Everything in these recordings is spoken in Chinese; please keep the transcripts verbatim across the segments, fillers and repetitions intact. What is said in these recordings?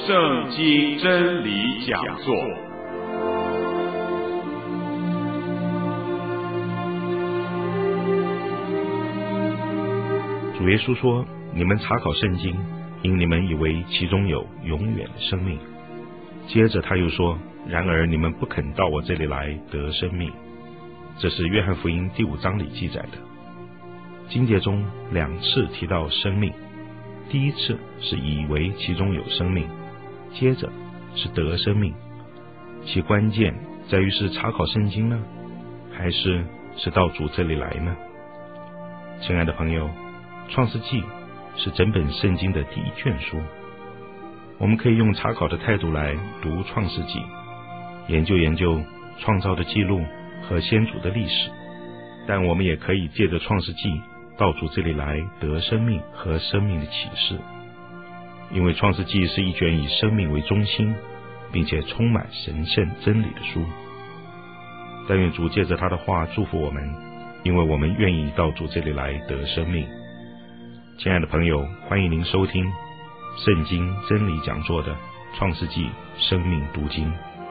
圣经真理讲座。 主耶稣说：你们查考圣经，因你们以为其中有永远的生命。接着他又说：然而你们不肯到我这里来得生命。这是约翰福音第五章里记载的。经节中两次提到生命，第一次是以为其中有生命，接着是得生命。其关键在于是查考圣经呢，还是是到主这里来呢？亲爱的朋友，创世纪是整本圣经的第一卷书，我们可以用查考的态度来读创世纪，研究研究创造的记录和先祖的历史，但我们也可以借着创世纪到主这里来得生命和生命的启示。因为创世纪是一卷以生命为中心，并且充满神圣真理的书。但愿主借着他的话祝福我们，因为我们愿意到主这里来得生命。亲爱的朋友，欢迎您收听圣经真理讲座的创世纪生命读经。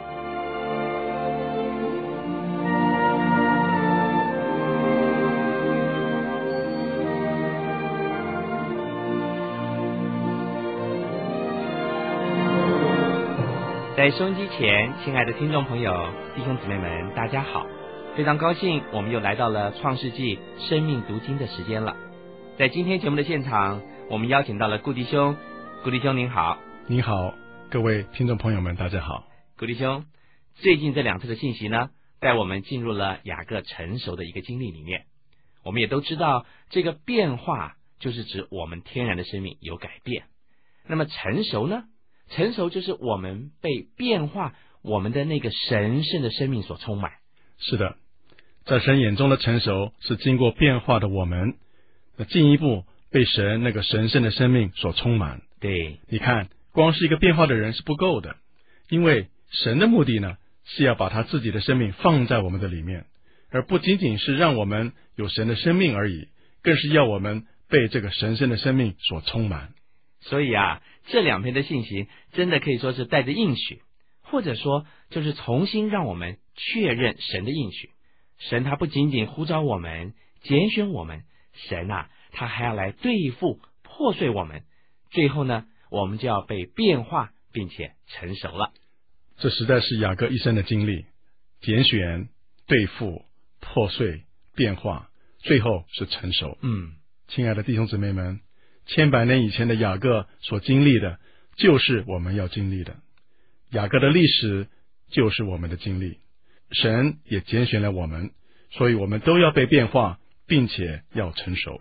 在收音机前，亲爱的听众朋友、弟兄姊妹们，大家好！非常高兴，我们又来到了创世纪生命读经的时间了。在今天节目的现场，我们邀请到了顾弟兄。顾弟兄您好。 您好，各位听众朋友们，大家好。 顾弟兄，最近这两次的信息呢，带我们进入了雅各成熟的一个经历里面。我们也都知道，这个变化就是指我们天然的生命有改变。那么成熟呢？成熟就是我们被变化，我们的那个神圣的生命所充满。 是的，在神眼中的成熟是经过变化的我们，那进一步被神那个神圣的生命所充满。 对， 你看，光是一个变化的人是不够的，因为神的目的呢，是要把他自己的生命放在我们的里面，而不仅仅是让我们有神的生命而已，更是要我们被这个神圣的生命所充满。 所以啊，这两篇的信息真的可以说是带着应许，或者说就是重新让我们确认神的应许。神他不仅仅呼召我们、拣选我们，神啊，他还要来对付、破碎我们。最后呢，我们就要被变化，并且成熟了。 这实在是雅各一生的经历：拣选、对付、破碎、变化，最后是成熟。 嗯， 亲爱的弟兄姊妹们，千百年以前的雅各所经历的，就是我们要经历的。雅各的历史就是我们的经历，神也拣选了我们，所以我们都要被变化，并且要成熟。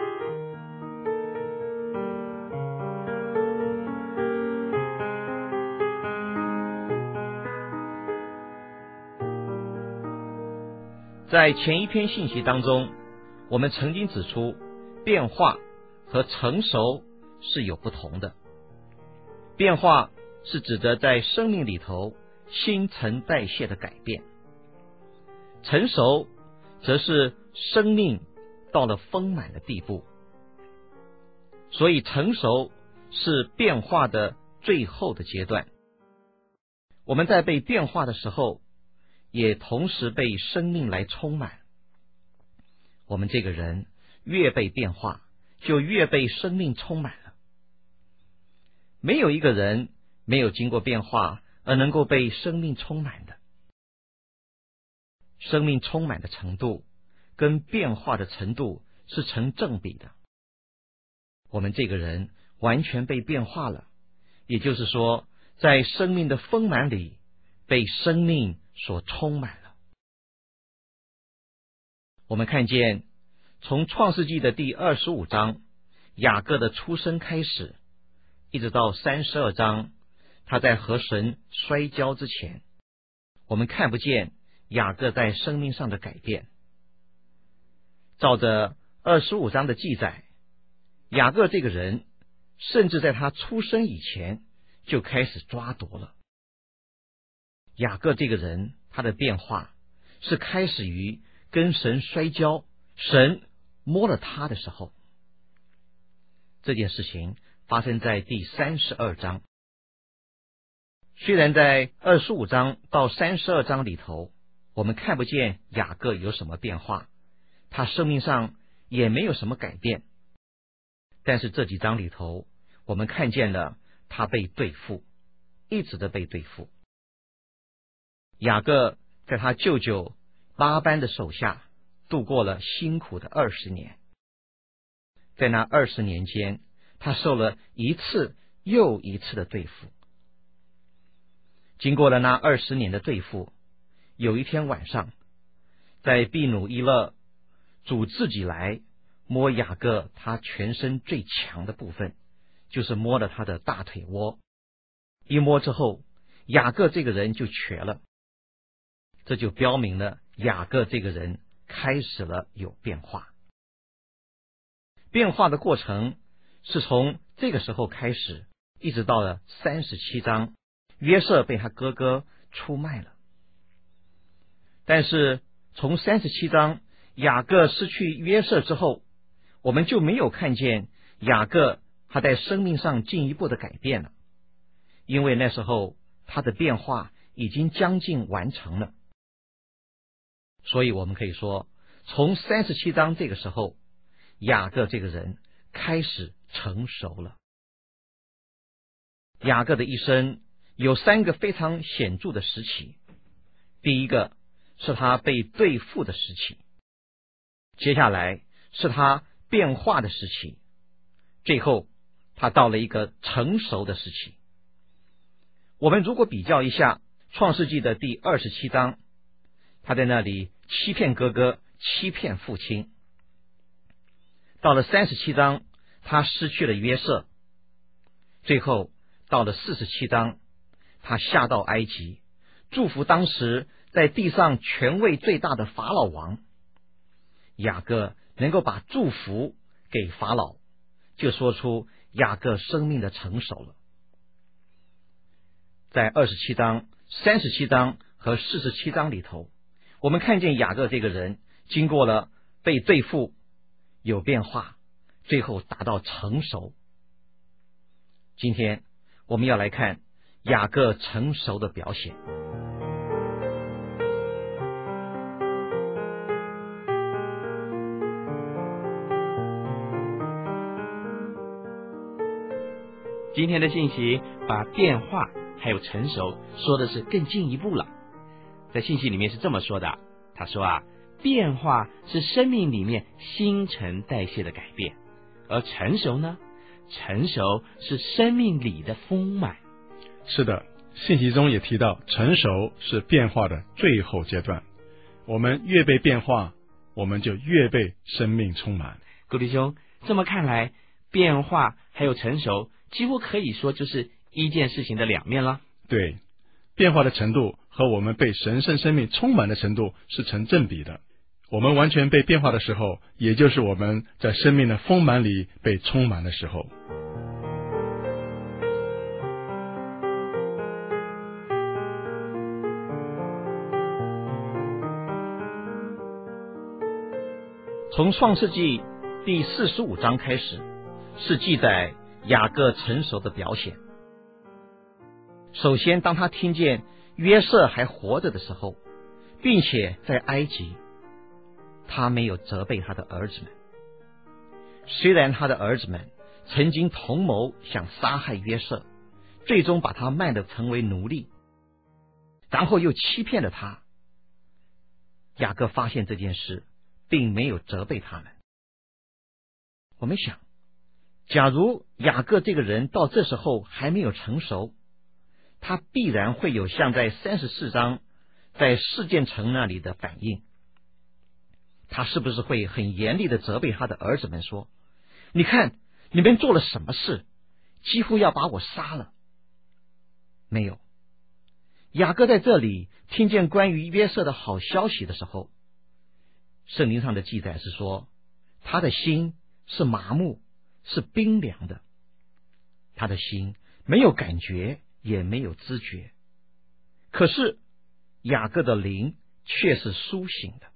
在前一篇信息当中，我们曾经指出，变化和成熟是有不同的。变化是指的在生命里头新陈代谢的改变，成熟则是生命到了丰满的地步。所以成熟是变化的最后的阶段。我们在被变化的时候，也同时被生命来充满。我们这个人越被变化，就越被生命充满了。没有一个人没有经过变化而能够被生命充满的。生命充满的程度跟变化的程度是成正比的。我们这个人完全被变化了，也就是说，在生命的丰满里被生命所充满了。我们看见从创世纪的第二十五章雅各的出生开始，一直到三十二章他在和神摔跤之前，我们看不见雅各在生命上的改变。照着二十五章的记载，雅各这个人甚至在他出生以前就开始抓夺了。雅各这个人他的变化是开始于跟神摔跤，神摸了他的时候。这件事情发生在第三十二章。 虽然在二十五章到三十二章里头，我们看不见雅各有什么变化，他生命上也没有什么改变，但是这几章里头，我们看见了他被对付，一直的被对付。雅各在他舅舅拉班的手下度过了辛苦的二十年，在那二十年间，他受了一次又一次的对付。经过了那二十年的对付，有一天晚上，在毗努伊勒主自己来摸雅各他全身最强的部分，就是摸了他的大腿窝。一摸之后，雅各这个人就瘸了，这就标明了雅各这个人开始了有变化。变化的过程是从这个时候开始，一直到了三十七章，约瑟被他哥哥出卖了。但是从三十七章雅各失去约瑟之后，我们就没有看见雅各他在生命上进一步的改变了，因为那时候他的变化已经将近完成了。所以我们可以说，从三十七章这个时候，雅各这个人开始成熟了。雅各的一生有三个非常显著的时期，第一个是他被对付的时期，接下来是他变化的时期，最后他到了一个成熟的时期。我们如果比较一下创世纪的第二十七章，他在那里欺骗哥哥，欺骗父亲。到了三十七章，他失去了约瑟。最后到了四十七章，他下到埃及，祝福当时在地上权位最大的法老王。雅各能够把祝福给法老，就说出雅各生命的成熟了。在二十七章、三十七章和四十七章里头，我们看见雅各这个人经过了被对付，有变化，最后达到成熟。今天我们要来看雅各成熟的表现。 今天的信息把变化还有成熟说的是更进一步了。在信息里面是这么说的，他说啊，变化是生命里面新陈代谢的改变，而成熟呢，成熟是生命里的丰满。 是的，信息中也提到，成熟是变化的最后阶段。我们越被变化，我们就越被生命充满。 顾弟兄，这么看来，变化还有成熟几乎可以说就是一件事情的两面了。 对，变化的程度和我们被神圣生命充满的程度是成正比的。我们完全被变化的时候，也就是我们在生命的丰满里被充满的时候。 从创世纪第四十五章开始，是记载雅各成熟的表现。首先，当他听见约瑟还活着的时候，并且在埃及，他没有责备他的儿子们。虽然他的儿子们曾经同谋想杀害约瑟，最终把他卖的成为奴隶，然后又欺骗了他，雅各发现这件事，并没有责备他们。我们想，假如雅各这个人到这时候还没有成熟，他必然会有像在三十四章在事件城那里的反应。他是不是会很严厉的责备他的儿子们说，你看你们做了什么事，几乎要把我杀了？没有。雅各在这里听见关于约瑟的好消息的时候，圣经上的记载是说，他的心是麻木，是冰凉的，他的心没有感觉，也没有知觉。可是雅各的灵却是苏醒的。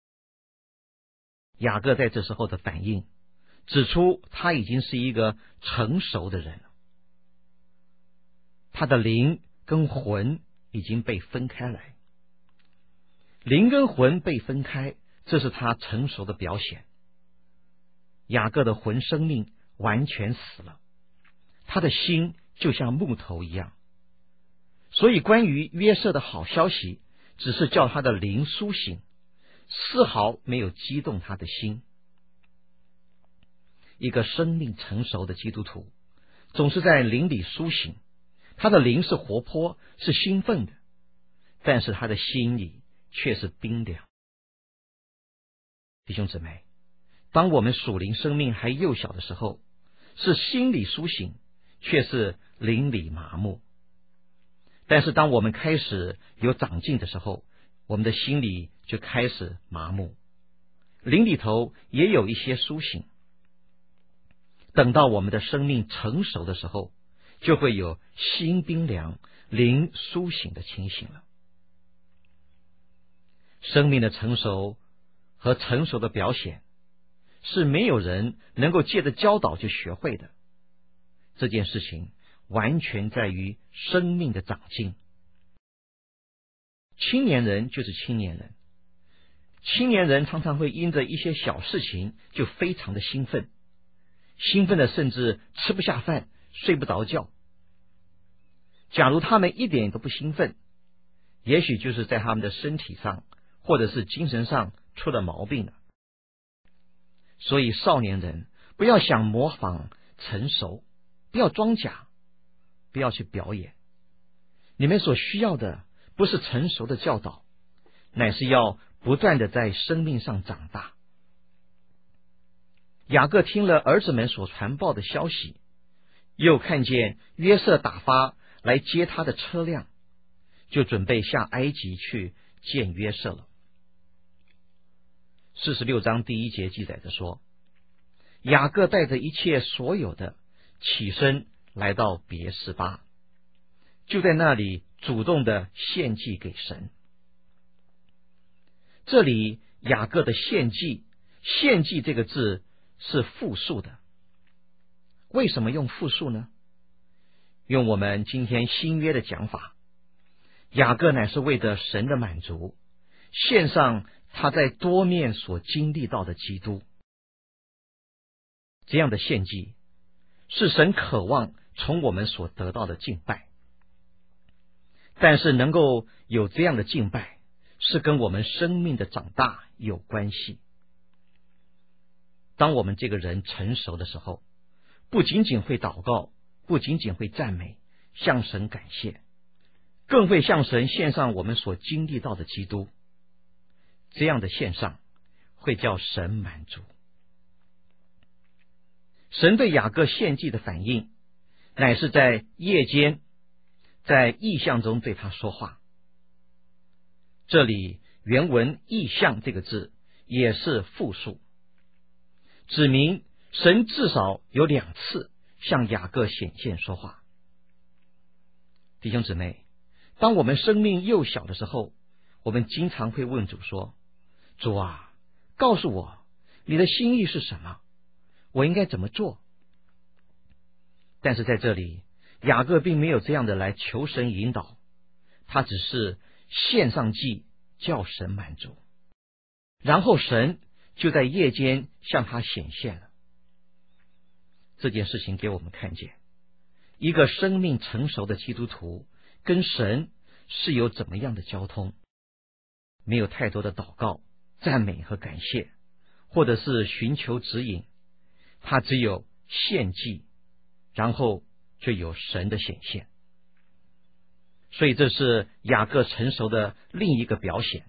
雅各在这时候的反应，指出他已经是一个成熟的人了。他的灵跟魂已经被分开来。灵跟魂被分开，这是他成熟的表现。雅各的魂生命完全死了，他的心就像木头一样。所以关于约瑟的好消息，只是叫他的灵苏醒，丝毫没有激动他的心。一个生命成熟的基督徒，总是在灵里苏醒，他的灵是活泼，是兴奋的，但是他的心里却是冰凉。弟兄姊妹，当我们属灵生命还幼小的时候，是心里苏醒，却是灵里麻木。但是当我们开始有长进的时候，我们的心里就开始麻木，灵里头也有一些苏醒。等到我们的生命成熟的时候，就会有心冰凉、灵苏醒的情形了。生命的成熟和成熟的表现，是没有人能够借着教导就学会的。这件事情完全在于生命的长进。青年人就是青年人，青年人常常会因着一些小事情就非常的兴奋，兴奋的甚至吃不下饭，睡不着觉。假如他们一点都不兴奋，也许就是在他们的身体上或者是精神上出了毛病了。所以少年人不要想模仿成熟，不要装假，不要去表演。你们所需要的不是成熟的教导，乃是要不断的在生命上长大。雅各听了儿子们所传报的消息，又看见约瑟打发来接他的车辆，就准备下埃及去见约瑟了。四十六章第一节记载着说，雅各带着一切所有的起身来到别是巴，就在那里主动的献祭给神。这里雅各的献祭，献祭这个字是复数的。为什么用复数呢？用我们今天新约的讲法，雅各乃是为着神的满足，献上他在多面所经历到的基督。这样的献祭是神渴望从我们所得到的敬拜，但是能够有这样的敬拜，是跟我们生命的长大有关系。当我们这个人成熟的时候，不仅仅会祷告，不仅仅会赞美，向神感谢，更会向神献上我们所经历到的基督。这样的献上会叫神满足。神对雅各献祭的反应，乃是在夜间，在异象中对他说话。这里原文异象这个字也是复数，指明神至少有两次向雅各显现说话。弟兄姊妹，当我们生命幼小的时候，我们经常会问主说，主啊，告诉我你的心意是什么，我应该怎么做？但是在这里雅各并没有这样的来求神引导，他只是献上祭叫神满足，然后神就在夜间向他显现了。这件事情给我们看见，一个生命成熟的基督徒跟神是有怎么样的交通。没有太多的祷告、赞美和感谢，或者是寻求指引，他只有献祭，然后就有神的显现。所以这是雅各成熟的另一个表现。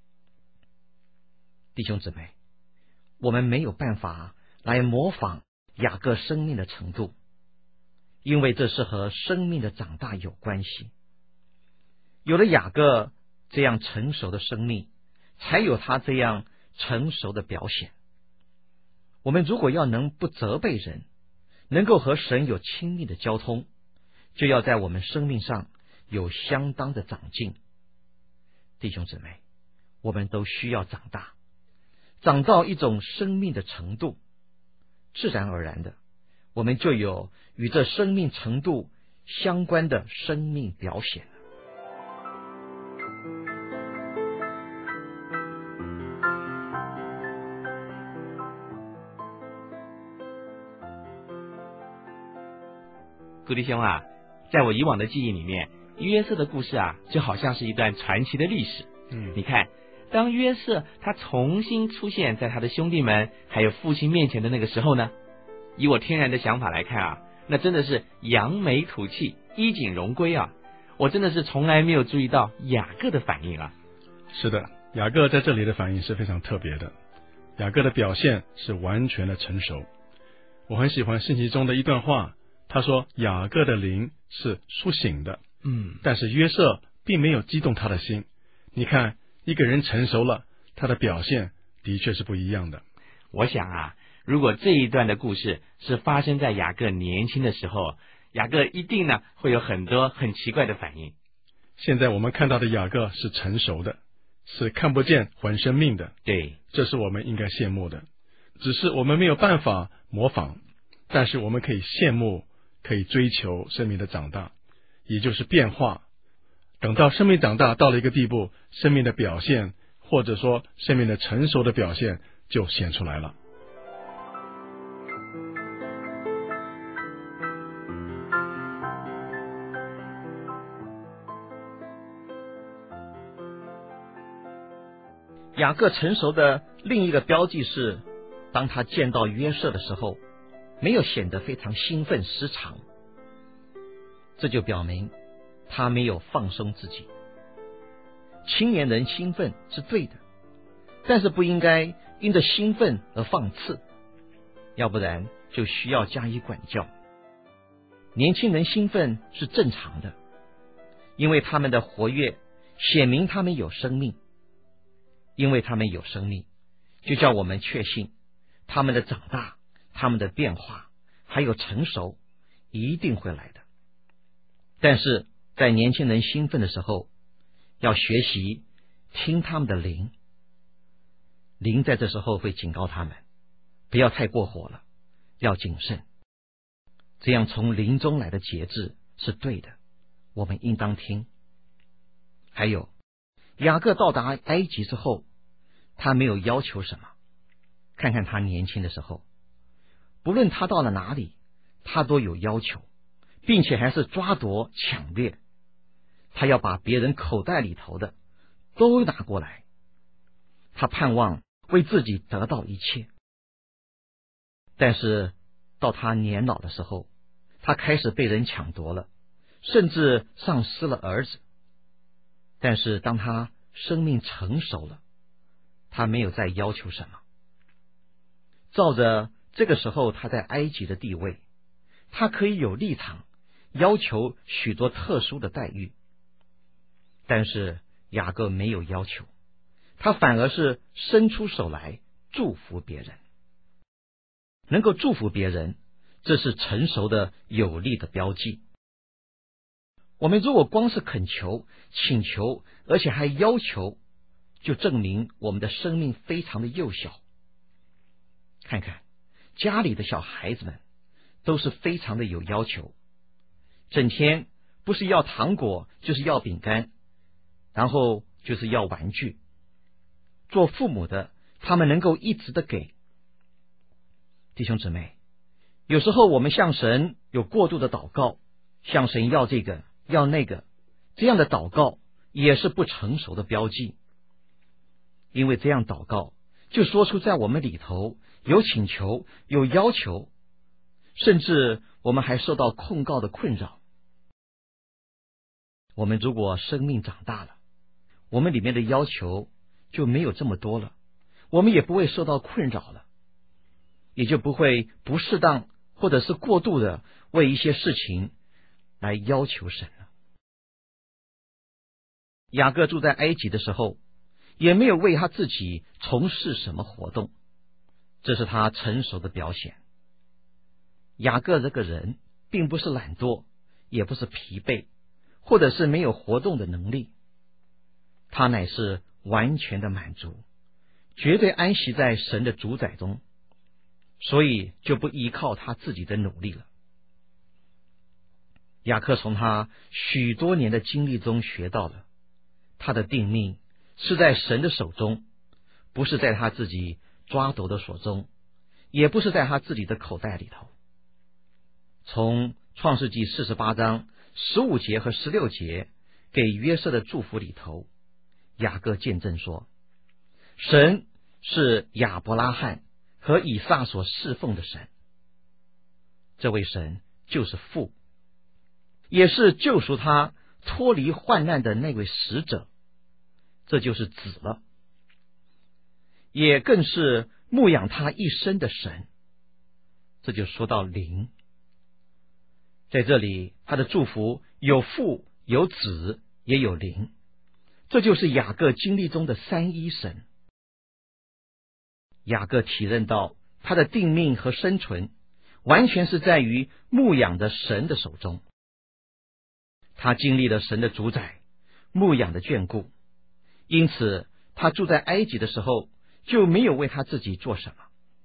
弟兄姊妹，我们没有办法来模仿雅各生命的程度，因为这是和生命的长大有关系。有了雅各这样成熟的生命，才有他这样成熟的表现。我们如果要能不责备人，能够和神有亲密的交通，就要在我们生命上有相当的长进。弟兄姊妹，我们都需要长大，长到一种生命的程度，自然而然的，我们就有与这生命程度相关的生命表现。 古弟兄啊，在我以往的记忆里面，约瑟的故事啊，就好像是一段传奇的历史。 嗯， 你看，当约瑟他重新出现在他的兄弟们还有父亲面前的那个时候呢，以我天然的想法来看啊，那真的是扬眉吐气，衣锦荣归啊！我真的是从来没有注意到雅各的反应啊。 是的，雅各在这里的反应是非常特别的。雅各的表现是完全的成熟。我很喜欢信息中的一段话，他说雅各的灵是苏醒的， 嗯， 但是约瑟并没有激动他的心。你看，一个人成熟了，他的表现的确是不一样的。 我想啊，如果这一段的故事是发生在雅各年轻的时候，雅各一定呢会有很多很奇怪的反应。 现在我们看到的雅各是成熟的，是看不见还生命的， 对， 这是我们应该羡慕的。只是我们没有办法模仿，但是我们可以羡慕，可以追求生命的长大，也就是变化。等到生命长大到了一个地步，生命的表现，或者说生命的成熟的表现就显出来了。 雅各成熟的另一个标记是，当他见到约瑟的时候，没有显得非常兴奋失常，这就表明他没有放松自己。青年人兴奋是对的，但是不应该因着兴奋而放肆，要不然就需要加以管教。年轻人兴奋是正常的，因为他们的活跃显明他们有生命，因为他们有生命，就叫我们确信他们的长大，他们的变化还有成熟一定会来的。但是在年轻人兴奋的时候，要学习听他们的灵，灵在这时候会警告他们，不要太过火了，要谨慎。这样从灵中来的节制是对的，我们应当听。还有，雅各到达埃及之后，他没有要求什么。看看他年轻的时候，不论他到了哪里，他都有要求，并且还是抓夺抢掠。他要把别人口袋里头的都拿过来，他盼望为自己得到一切。但是到他年老的时候，他开始被人抢夺了，甚至丧失了儿子。但是当他生命成熟了，他没有再要求什么。照着这个时候他在埃及的地位，他可以有立场要求许多特殊的待遇。但是雅各没有要求，他反而是伸出手来祝福别人。能够祝福别人，这是成熟的有力的标记。我们如果光是恳求、请求，而且还要求，就证明我们的生命非常的幼小。看看家里的小孩子们都是非常的有要求，整天不是要糖果就是要饼干，然后就是要玩具。做父母的，他们能够一直的给。弟兄姊妹，有时候我们向神有过度的祷告，向神要这个要那个，这样的祷告也是不成熟的标记。因为这样祷告就说出在我们里头有请求，有要求，甚至我们还受到控告的困扰。我们如果生命长大了，我们里面的要求就没有这么多了，我们也不会受到困扰了，也就不会不适当或者是过度的为一些事情来要求神了。雅各住在埃及的时候，也没有为他自己从事什么活动，这是他成熟的表现。雅各这个人并不是懒惰，也不是疲惫，或者是没有活动的能力，他乃是完全的满足，绝对安息在神的主宰中，所以就不依靠他自己的努力了。 雅各从他许多年的经历中学到了，他的定命是在神的手中，不是在他自己抓夺的手中，也不是在他自己的口袋里头。从创世纪四十八章十五节和十六节给约瑟的祝福里头，雅各见证说，神是亚伯拉罕和以撒所侍奉的神，这位神就是父，也是救赎他脱离患难的那位使者，这就是子了，也更是牧养他一生的神，这就说到灵。在这里他的祝福有父有子也有灵，这就是雅各经历中的三一神。雅各体认到他的定命和生存完全是在于牧养的神的手中，他经历了神的主宰，牧养的眷顾，因此他住在埃及的时候就没有为他自己做什么。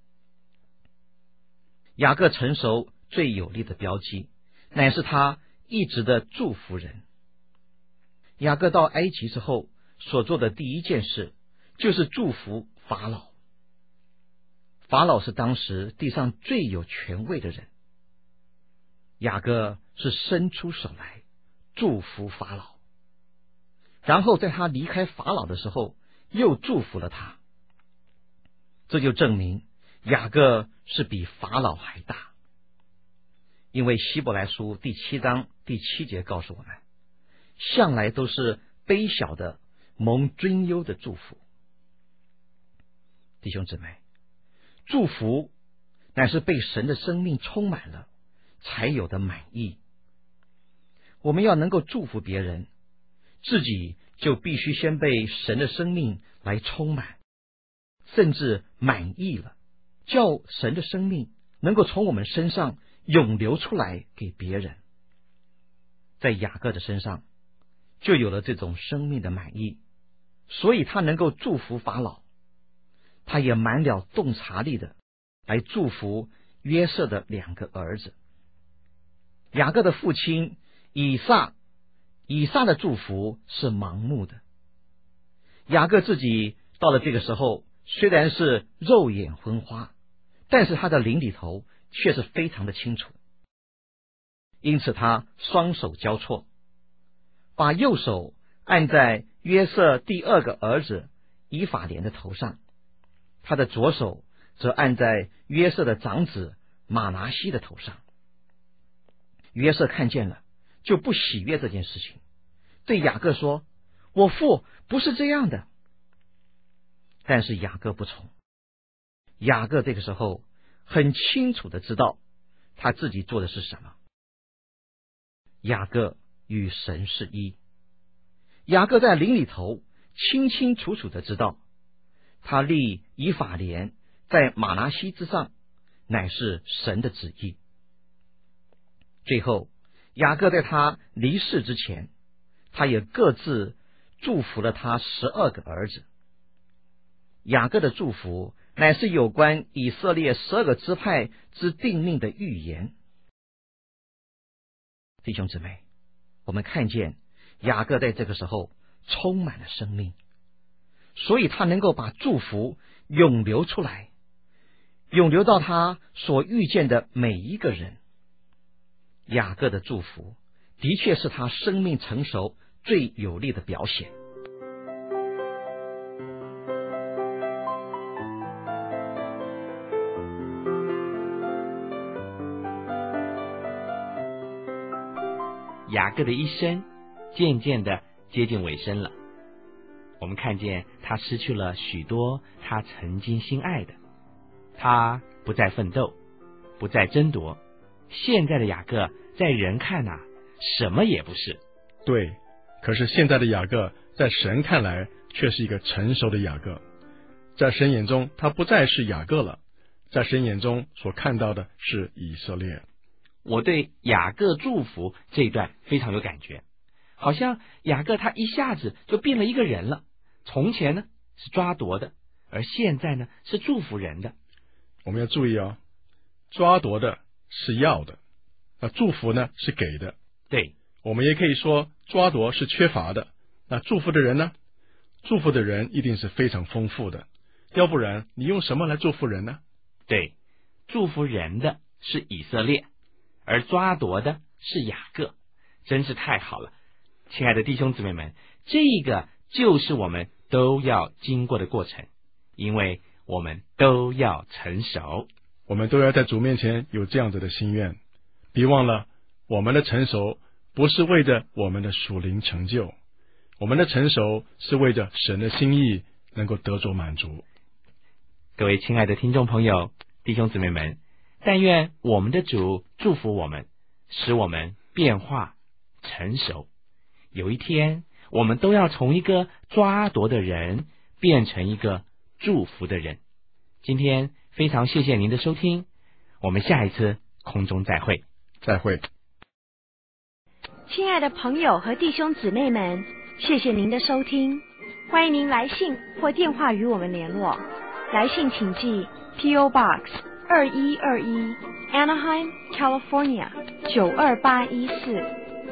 雅各成熟最有力的标记乃是他一直的祝福人。雅各到埃及之后所做的第一件事就是祝福法老。法老是当时地上最有权位的人，雅各是伸出手来祝福法老，然后在他离开法老的时候又祝福了他，这就证明雅各是比法老还大。因为希伯来书第七章第七节告诉我们，向来都是卑小的蒙尊优的祝福。弟兄姊妹，祝福乃是被神的生命充满了才有的满意。我们要能够祝福别人，自己就必须先被神的生命来充满，甚至满意了，叫神的生命能够从我们身上涌流出来给别人。在雅各的身上就有了这种生命的满意，所以他能够祝福法老，他也满了洞察力的来祝福约瑟的两个儿子。雅各的父亲以撒，以撒的祝福是盲目的，雅各自己到了这个时候虽然是肉眼昏花，但是他的灵里头却是非常的清楚，因此他双手交错，把右手按在约瑟第二个儿子以法莲的头上，他的左手则按在约瑟的长子马拿西的头上。约瑟看见了，就不喜悦这件事情，对雅各说，我父不是这样的。但是雅各不从，雅各这个时候很清楚的知道他自己做的是什么。雅各与神是一，雅各在灵里头清清楚楚的知道，他立以法莲在马拿西之上乃是神的旨意。最后雅各在他离世之前，他也各自祝福了他十二个儿子。雅各的祝福乃是有关以色列十二个支派之定命的预言。弟兄姊妹，我们看见雅各在这个时候充满了生命，所以他能够把祝福涌流出来，涌流到他所遇见的每一个人。雅各的祝福的确是他生命成熟最有力的表现。 雅各的一生渐渐的接近尾声了，我们看见他失去了许多他曾经心爱的，他不再奋斗，不再争夺。现在的雅各在人看啊，什么也不是。 对，可是现在的雅各在神看来却是一个成熟的雅各，在神眼中他不再是雅各了，在神眼中所看到的是以色列。 我对雅各祝福这一段非常有感觉，好像雅各他一下子就变了一个人了，从前呢是抓夺的，而现在呢是祝福人的。 我们要注意哦，抓夺的是要的，那祝福呢是给的。 对， 我们也可以说抓夺是缺乏的。那祝福的人呢？祝福的人一定是非常丰富的，要不然你用什么来祝福人呢？ 对，祝福人的是以色列，而抓夺的是雅各，真是太好了。亲爱的弟兄姊妹们，这个就是我们都要经过的过程，因为我们都要成熟。 我们都要在主面前有这样子的心愿，别忘了我们的成熟不是为着我们的属灵成就，我们的成熟是为着神的心意能够得着满足。 各位亲爱的听众朋友、弟兄姊妹们，但愿我们的主祝福我们，使我们变化成熟。有一天，我们都要从一个抓夺的人变成一个祝福的人。今天非常谢谢您的收听，我们下一次空中再会。 再会。 亲爱的朋友和弟兄姊妹们，谢谢您的收听，欢迎您来信或电话与我们联络。来信请寄 P O Box 二一二一 Anaheim California 九二八一四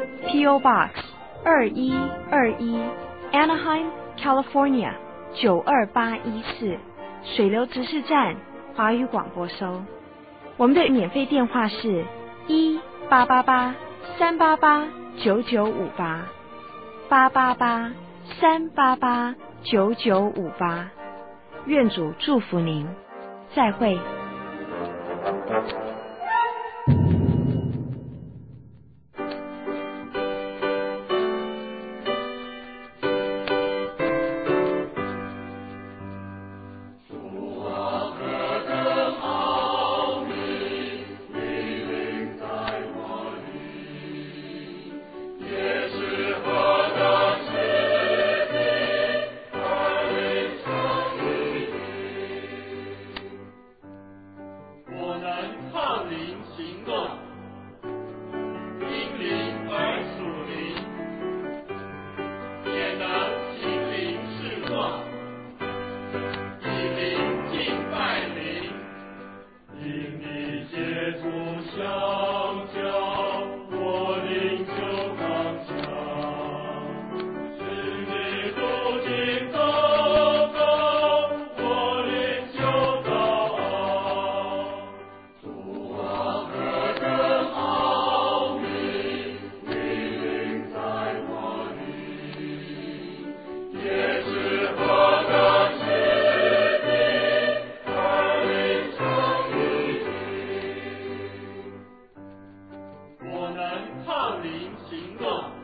P O Box 二一二一 Anaheim California 九二八一四水流执事站华语广播收。我们的免费电话是一八八八三八八九九五八八八八三八八九九五八。愿主祝福您，再会。 我能靠灵行动。